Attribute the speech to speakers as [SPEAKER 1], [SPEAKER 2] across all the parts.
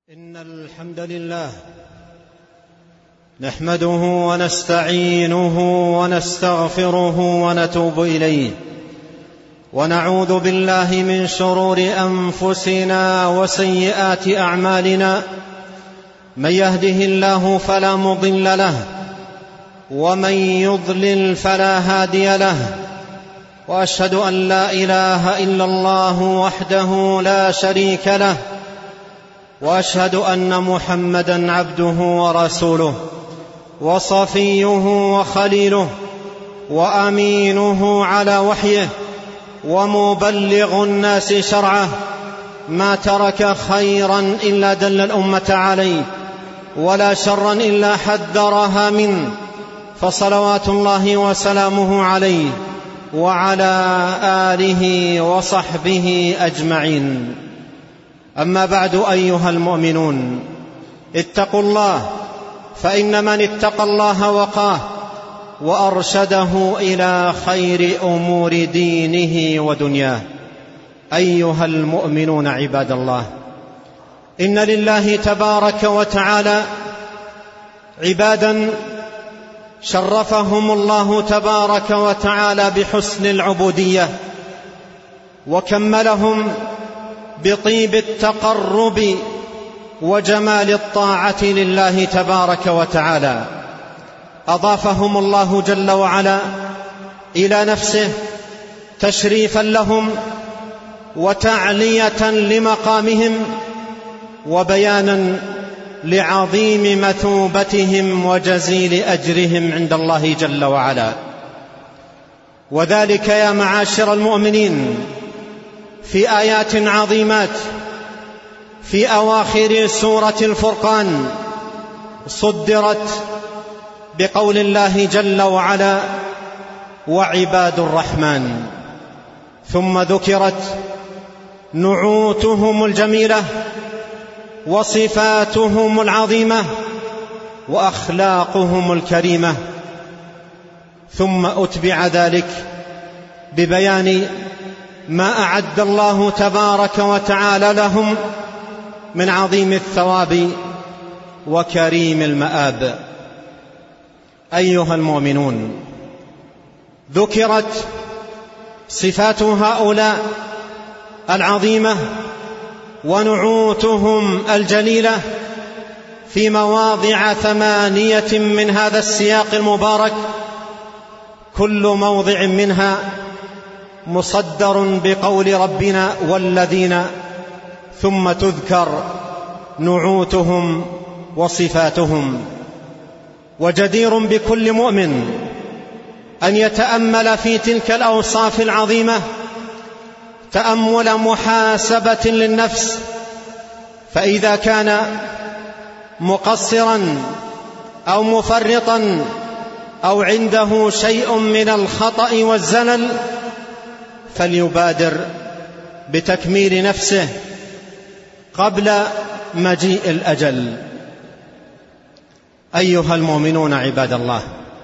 [SPEAKER 1] إن الحمد لله نحمده ونستعينه ونستغفره ونتوب إليه، ونعوذ بالله من شرور أنفسنا وسيئات أعمالنا. من يهده الله فلا مضل له، ومن يضلل فلا هادي له، وأشهد أن لا إله إلا الله وحده لا شريك له، وأشهد أن محمدًا عبده ورسوله وصفيه وخليله وأمينه على وحيه ومبلغ الناس شرعه. ما ترك خيرا إلا دل الأمة عليه، ولا شرا إلا حذرها منه، فصلوات الله وسلامه عليه وعلى آله وصحبه أجمعين. أما بعد، أيها المؤمنون، اتقوا الله، فإن من اتقى الله وقاه وأرشده إلى خير أمور دينه ودنياه. أيها المؤمنون عباد الله، إن لله تبارك وتعالى عبادا شرفهم الله تبارك وتعالى بحسن العبودية، وكملهم بطيب التقرب وجمال الطاعة لله تبارك وتعالى. أضافهم الله جل وعلا إلى نفسه تشريفا لهم وتعلية لمقامهم وبيانا لعظيم مثوبتهم وجزيل أجرهم عند الله جل وعلا. وذلك يا معاشر المؤمنين في آيات عظيمات في أواخر سورة الفرقان صدرت بقول الله جل وعلا: وعباد الرحمن، ثم ذكرت نعوتهم الجميلة وصفاتهم العظيمة وأخلاقهم الكريمة، ثم أتبع ذلك ببيان ما أعد الله تبارك وتعالى لهم من عظيم الثواب وكريم المآب. أيها المؤمنون، ذكرت صفات هؤلاء العظيمة ونعوتهم الجليلة في مواضع 8 من هذا السياق المبارك، كل موضع منها مصدر بقول ربنا والذين، ثم تذكر نعوتهم وصفاتهم. وجدير بكل مؤمن أن يتأمل في تلك الأوصاف العظيمة تأمل محاسبة للنفس، فإذا كان مقصرا أو مفرطا أو عنده شيء من الخطأ والزلل فليبادر بتكميل نفسه قبل مجيء الأجل. أيها المؤمنون عباد الله،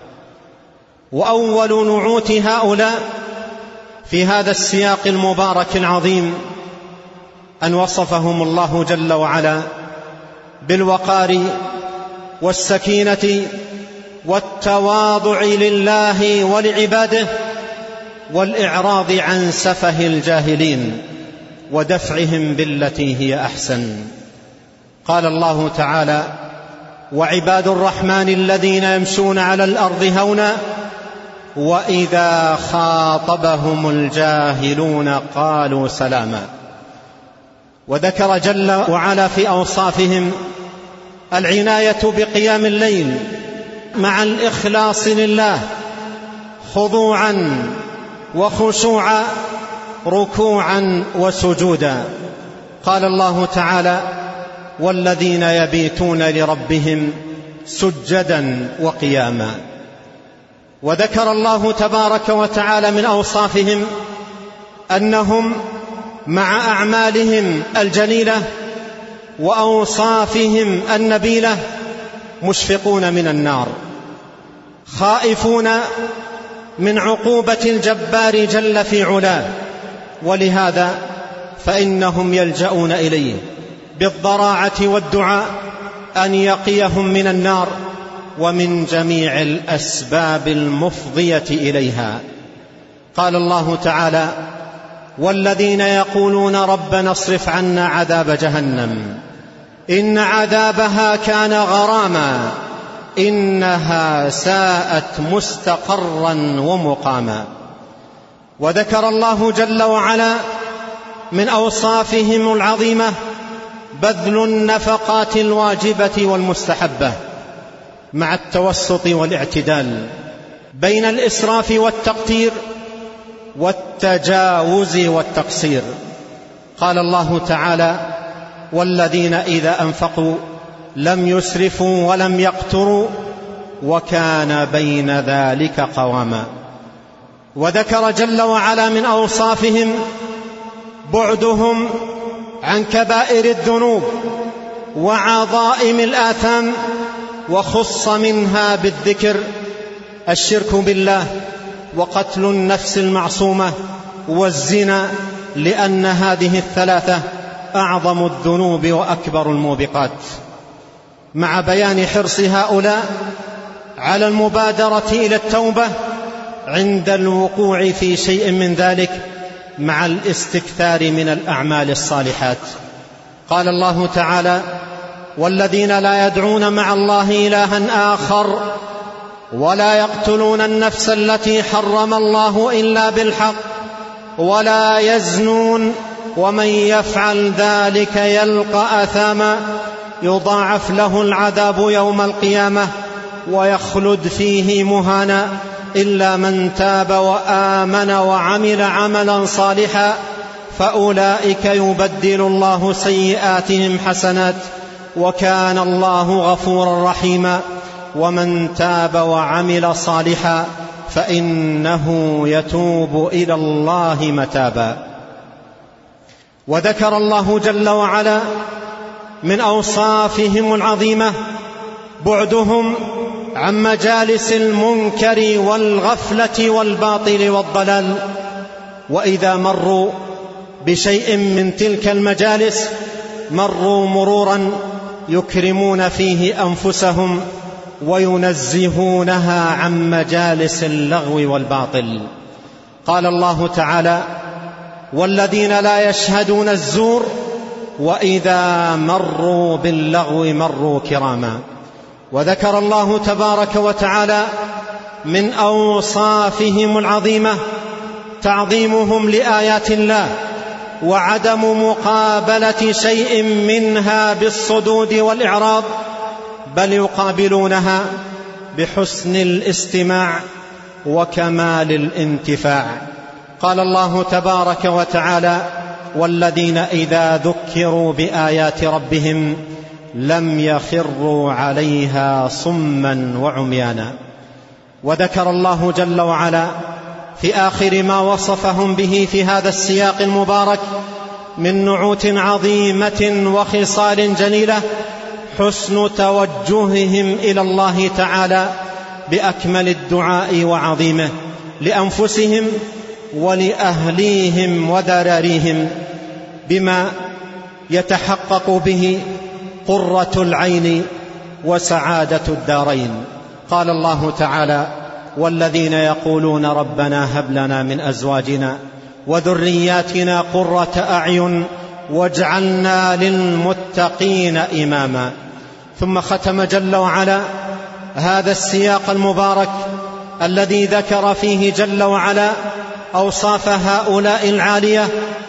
[SPEAKER 1] وأول نعوت هؤلاء في هذا السياق المبارك العظيم أن وصفهم الله جل وعلا بالوقار والسكينة والتواضع لله ولعباده، والإعراض عن سفه الجاهلين ودفعهم بالتي هي أحسن. قال الله تعالى: وعباد الرحمن الذين يمشون على الأرض هونا وإذا خاطبهم الجاهلون قالوا سلاما. وذكر جل وعلا في أوصافهم العناية بقيام الليل مع الإخلاص لله، خضوعا وخشوعا، ركوعا وسجودا. قال الله تعالى: والذين يبيتون لربهم سجدا وقياما. وذكر الله تبارك وتعالى من أوصافهم أنهم مع أعمالهم الجليلة وأوصافهم النبيلة مشفقون من النار، خائفون من عقوبة الجبار جل في علاه، ولهذا فإنهم يلجؤون إليه بالضراعة والدعاء أن يقيهم من النار ومن جميع الأسباب المفضية إليها. قال الله تعالى: والذين يقولون ربنا اصرف عنا عذاب جهنم إن عذابها كان غراما إنها ساءت مستقرا ومقاما. وذكر الله جل وعلا من أوصافهم العظيمة بذل النفقات الواجبة والمستحبة مع التوسط والاعتدال بين الإسراف والتقتير والتجاوز والتقصير. قال الله تعالى: والذين إذا أنفقوا لم يسرفوا ولم يقتروا وكان بين ذلك قواما. وذكر جل وعلا من أوصافهم بعدهم عن كبائر الذنوب وعظائم الآثام، وخص منها بالذكر الشرك بالله وقتل النفس المعصومة والزنا، لأن هذه الثلاثة أعظم الذنوب وأكبر الموبقات، مع بيان حرص هؤلاء على المبادرة إلى التوبة عند الوقوع في شيء من ذلك مع الاستكثار من الأعمال الصالحات. قال الله تعالى: والذين لا يدعون مع الله إلها آخر ولا يقتلون النفس التي حرم الله إلا بالحق ولا يزنون ومن يفعل ذلك يلقى أثاما يضاعف له العذاب يوم القيامة ويخلد فيه مهانا إلا من تاب وآمن وعمل عملا صالحا فأولئك يبدل الله سيئاتهم حسنات وكان الله غفورا رحيما ومن تاب وعمل صالحا فإنه يتوب إلى الله متابا. وذكر الله جل وعلا من أوصافهم العظيمة بعدهم عن مجالس المنكر والغفلة والباطل والضلال، وإذا مروا بشيء من تلك المجالس مروا مرورا يكرمون فيه أنفسهم وينزهونها عن مجالس اللغو والباطل. قال الله تعالى: والذين لا يشهدون الزور وإذا مروا باللغو مروا كراما. وذكر الله تبارك وتعالى من أوصافهم العظيمة تعظيمهم لآيات الله وعدم مقابلة شيء منها بالصدود والإعراض، بل يقابلونها بحسن الاستماع وكمال الانتفاع. قال الله تبارك وتعالى: والذين إذا ذكروا بآيات ربهم لم يخروا عليها صما وعميانا. وذكر الله جل وعلا في آخر ما وصفهم به في هذا السياق المبارك من نعوت عظيمة وخصال جليلة حسن توجههم إلى الله تعالى بأكمل الدعاء وعظيمه لأنفسهم ولأهليهم وذراريهم بما يتحقق به قرة العين وسعادة الدارين. قال الله تعالى: والذين يقولون ربنا هب لنا من أزواجنا وذرياتنا قرة أعين واجعلنا للمتقين إماما. ثم ختم جل وعلا هذا السياق المبارك الذي ذكر فيه جل وعلا أوصاف هؤلاء العالية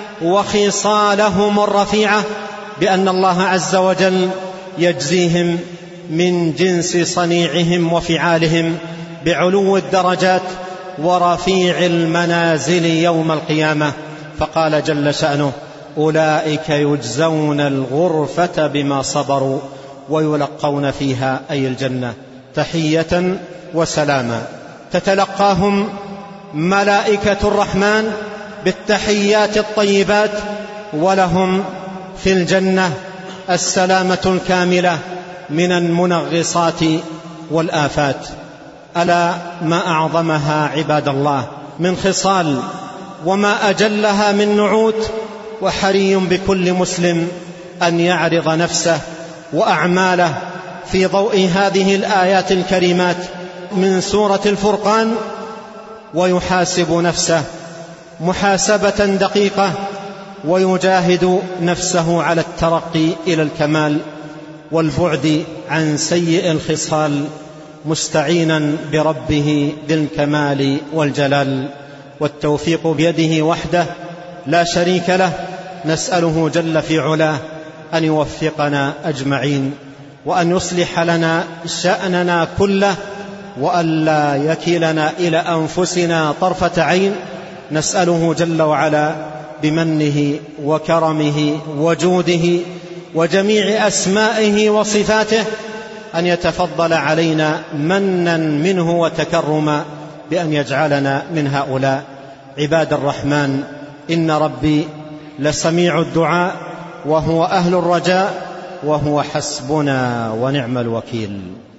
[SPEAKER 1] وخصالهم الرفيعة بأن الله عز وجل يجزيهم من جنس صنيعهم وفعالهم بعلو الدرجات ورفيع المنازل يوم القيامة. فقال جل شأنه: أولئك يجزون الغرفة بما صبروا ويلقون فيها أي الجنة تحية وسلاما. تتلقاهم ملائكة الرحمن بالتحيات الطيبات، ولهم في الجنة السلامة الكاملة من المنغصات والآفات. ألا ما أعظمها عباد الله من خصال وما أجلها من نعوت، وحري بكل مسلم أن يعرض نفسه وأعماله في ضوء هذه الآيات الكريمات من سورة الفرقان، ويحاسب نفسه محاسبة دقيقة، ويجاهد نفسه على الترقي إلى الكمال والبعد عن سيء الخصال، مستعينا بربه ذي الكمال والجلال. والتوفيق بيده وحده لا شريك له، نسأله جل في علاه أن يوفقنا أجمعين، وأن يصلح لنا شأننا كله، وأن لا يكلنا إلى أنفسنا طرفة عين. نسأله جل وعلا بمنه وكرمه وجوده وجميع أسمائه وصفاته أن يتفضل علينا منا منه وتكرما بأن يجعلنا من هؤلاء. عباد الرحمن، إن ربي لسميع الدعاء، وهو أهل الرجاء، وهو حسبنا ونعم الوكيل.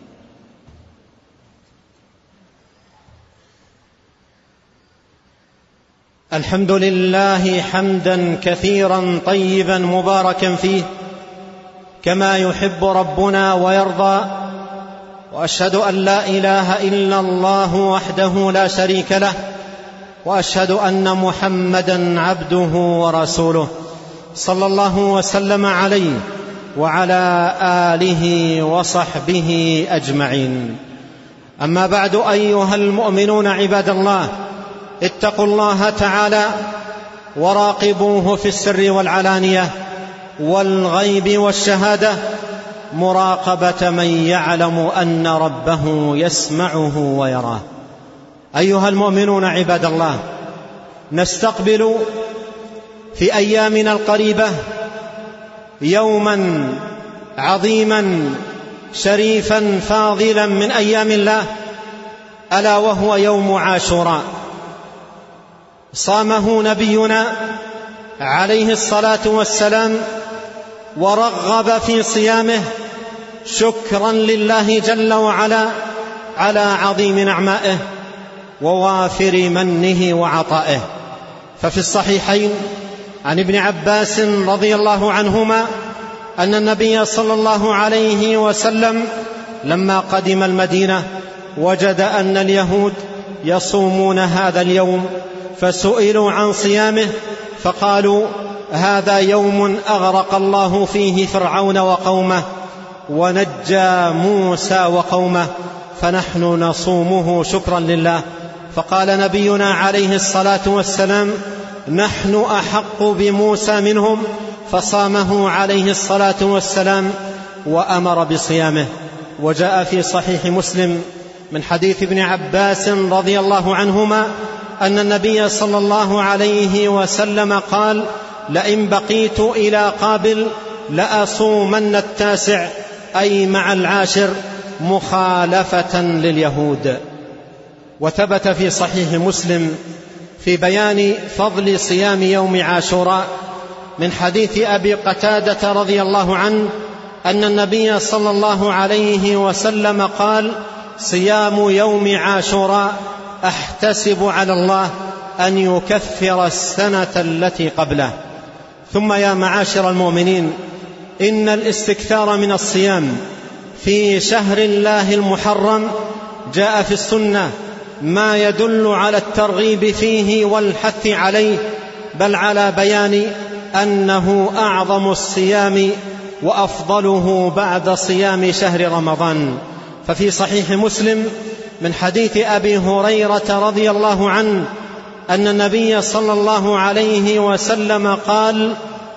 [SPEAKER 1] الحمد لله حمدا كثيرا طيبا مباركا فيه، كما يحب ربنا ويرضى. وأشهد أن لا إله إلا الله وحده لا شريك له، وأشهد أن محمدا عبده ورسوله، صلى الله وسلم عليه وعلى آله وصحبه أجمعين. أما بعد، أيها المؤمنون عباد الله، اتقوا الله تعالى وراقبوه في السر والعلانية والغيب والشهادة، مراقبة من يعلم أن ربه يسمعه ويراه. أيها المؤمنون عباد الله، نستقبل في أيامنا القريبة يوما عظيما شريفا فاضلا من أيام الله، ألا وهو يوم عاشوراء. صامه نبينا عليه الصلاة والسلام ورغب في صيامه شكرا لله جل وعلا على عظيم نعمائه ووافر منه وعطائه. ففي الصحيحين عن ابن عباس رضي الله عنهما أن النبي صلى الله عليه وسلم لما قدم المدينة وجد أن اليهود يصومون هذا اليوم، فسئلوا عن صيامه فقالوا: هذا يوم أغرق الله فيه فرعون وقومه ونجى موسى وقومه، فنحن نصومه شكرا لله. فقال نبينا عليه الصلاة والسلام: نحن أحق بموسى منهم، فصامه عليه الصلاة والسلام وأمر بصيامه. وجاء في صحيح مسلم من حديث ابن عباس رضي الله عنهما أن النبي صلى الله عليه وسلم قال: لئن بقيت إلى قابل لأصومن التاسع، أي مع العاشر، مخالفة لليهود. وثبت في صحيح مسلم في بيان فضل صيام يوم عاشوراء من حديث أبي قتادة رضي الله عنه أن النبي صلى الله عليه وسلم قال: صيام يوم عاشوراء أحتسب على الله أن يكفر السنة التي قبله. ثم يا معاشر المؤمنين، إن الاستكثار من الصيام في شهر الله المحرم جاء في السنة ما يدل على الترغيب فيه والحث عليه، بل على بيان أنه أعظم الصيام وأفضله بعد صيام شهر رمضان. ففي صحيح مسلم من حديث أبي هريرة رضي الله عنه أن النبي صلى الله عليه وسلم قال: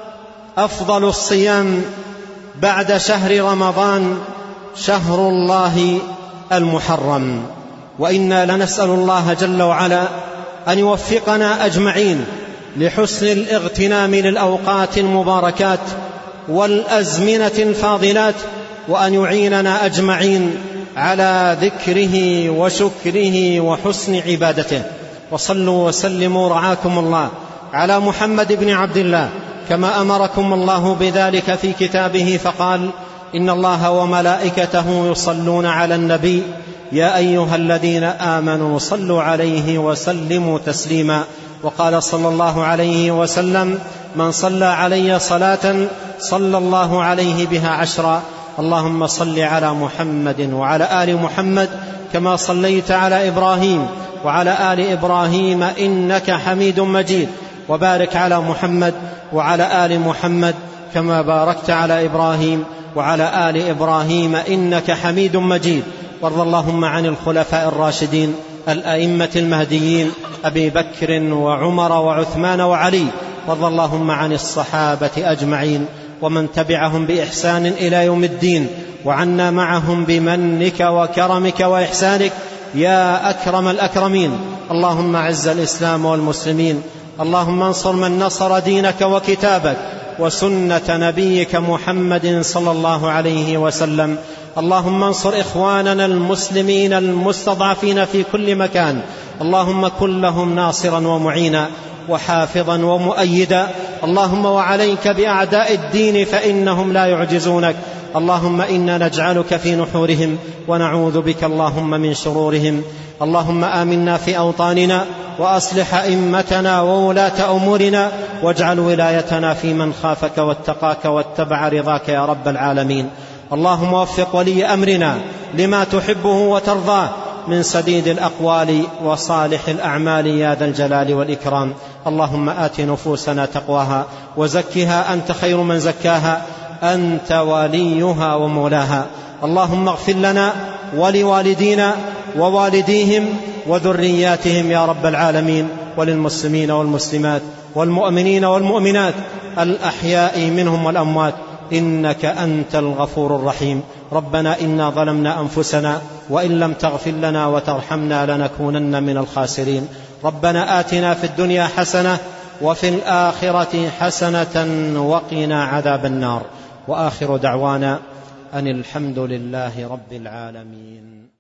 [SPEAKER 1] أفضل الصيام بعد شهر رمضان شهر الله المحرم. وإنا لنسأل الله جل وعلا أن يوفقنا أجمعين لحسن الاغتنام للأوقات المباركات والأزمنة الفاضلات، وأن يعيننا أجمعين على ذكره وشكره وحسن عبادته. وصلوا وسلموا رعاكم الله على محمد بن عبد الله كما أمركم الله بذلك في كتابه، فقال: إن الله وملائكته يصلون على النبي يا أيها الذين آمنوا صلوا عليه وسلموا تسليما. وقال صلى الله عليه وسلم: من صلى علي صلاة صلى الله عليه بها 10. اللهم صل على محمد وعلى آل محمد كما صليت على إبراهيم وعلى آل إبراهيم إنك حميد مجيد، وبارك على محمد وعلى آل محمد كما باركت على إبراهيم وعلى آل إبراهيم إنك حميد مجيد. وارض اللهم عن الخلفاء الراشدين الأئمة المهديين أبي بكر وعمر وعثمان وعلي، وارض اللهم عن الصحابة أجمعين ومن تبعهم بإحسان إلى يوم الدين، وعنا معهم بمنك وكرمك وإحسانك يا أكرم الأكرمين. اللهم أعز الإسلام والمسلمين، اللهم انصر من نصر دينك وكتابك وسنة نبيك محمد صلى الله عليه وسلم. اللهم انصر إخواننا المسلمين المستضعفين في كل مكان، اللهم كن لهم ناصرا ومعينا وحافظا ومؤيدا. اللهم وعليك بأعداء الدين فإنهم لا يعجزونك. اللهم إنا نجعلك في نحورهم ونعوذ بك اللهم من شرورهم. اللهم آمنا في أوطاننا وأصلح أئمتنا وولاة أمورنا، واجعل ولايتنا في من خافك واتقاك واتبع رضاك يا رب العالمين. اللهم وفق ولي أمرنا لما تحبه وترضاه من سديد الأقوال وصالح الأعمال يا ذا الجلال والإكرام. اللهم آت نفوسنا تقواها وزكها أنت خير من زكاها، أنت وليها ومولاها. اللهم اغفر لنا ولوالدينا ووالديهم وذرياتهم يا رب العالمين، وللمسلمين والمسلمات والمؤمنين والمؤمنات الأحياء منهم والأموات، إنك أنت الغفور الرحيم. ربنا إنا ظلمنا أنفسنا وإن لم تغفر لنا وترحمنا لنكونن من الخاسرين. ربنا آتنا في الدنيا حسنة وفي الآخرة حسنة وقنا عذاب النار. وآخر دعوانا أن الحمد لله رب العالمين.